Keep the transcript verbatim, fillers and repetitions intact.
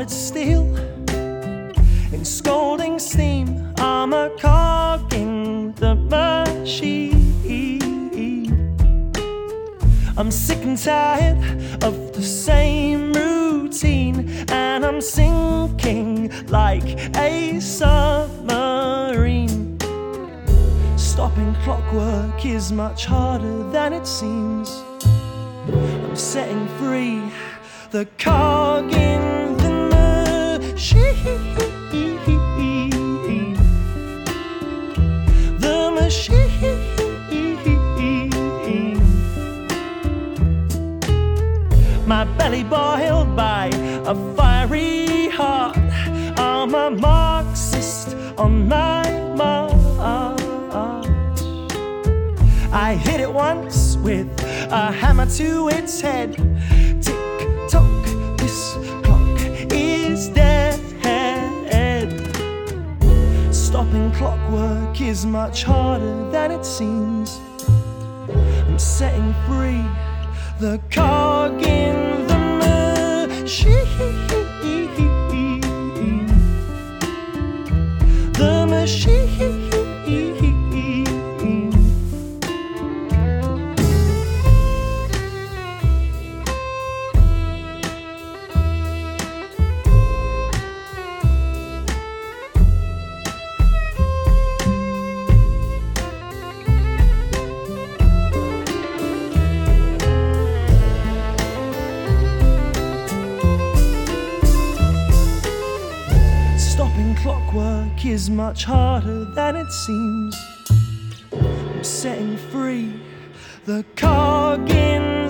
solid steel. In scalding steam, I'm a cog in the machine. I'm sick and tired of the same routine, and I'm sinking like a submarine. Stopping clockwork is much harder than it seems. I'm setting free the cog in the machine. The machine. My belly boiled by a fiery heart. I'm a Marxist on my march. I hit it once with a hammer to its head. Tick tock, this clock is dead. Stopping clockwork is much harder than it seems. I'm setting free the cog in the machine. The machine. Stopping clockwork is much harder than it seems. I'm setting free the cog in